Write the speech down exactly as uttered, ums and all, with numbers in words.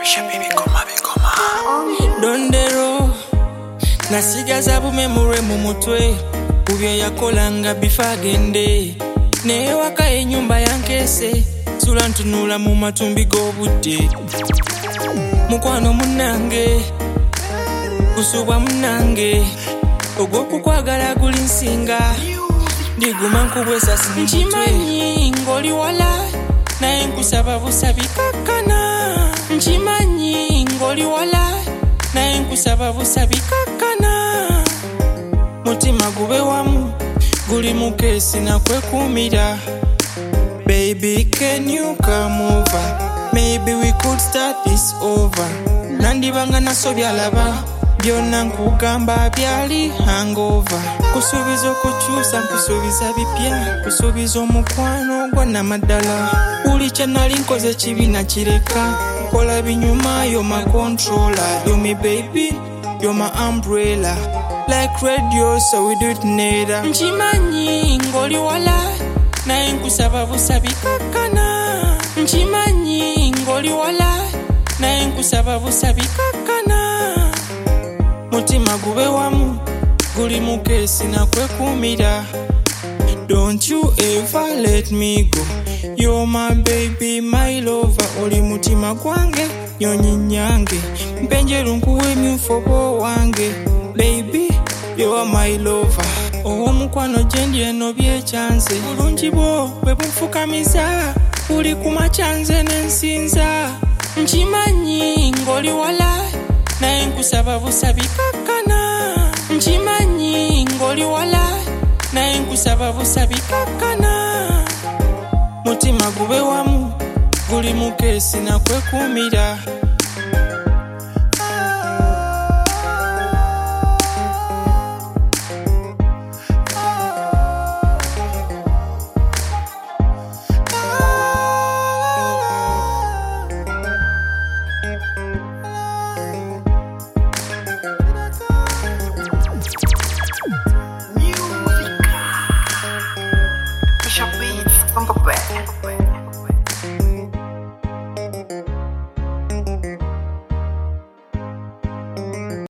Dondero nasigaza bumemurwe mu mutwe kubyo yakolanga bifagende ne waka enyumba yankese sula ntunula mu matumbi g'obudde mukwano munange kusubwa munange ogw'okukwagala guli nsinga ndiguma nkubwesa nkimanyi ng'oli wala naye nkusaba busabi kakkana nkimanyi ng'oli wala naye nkusaba busabi kakkana mutima gube wamu guli mukesi nakwekuumira. Baby, can you come over? Maybe we could start this over. Nandibanga nasobya laba byonna nkugamba byali hangover. Kusuubiza okukyusa nkusuubiza bipya, kusuubiza omukwano gwa namaddala. Buli kye nali nkoze kibi nakireka, kola binyuma, you're my controller. You're me baby, you're my umbrella. Like radio, so we do it neither. Nchimanyi ngoli wala naye nkusaba busabi kakkana. Nchimanyi ngoli wala naye nkusaba busabi kakkana. Mutima gube wamu guli mukesi nakwekuumira. Don't you ever let me go. You're my baby, my lover. Oli mutima gwange nyonyi nyange, mpenjeru nkuwe myufobo wange. Baby, you are my lover. Owo mukwano gyendi eno byekyanze bulungi bwo bwe bunfukamiza buli kumakyanze n'ensinza. Nkimanyi ng'oli wala naye nkusaba busabi kakkana. Nkimanyi ng'oli wala naye nkusaba busabi kakkana. Mutima gube wamu guli mukesi nakwekuumira. Bishop Beats, Congo Beats.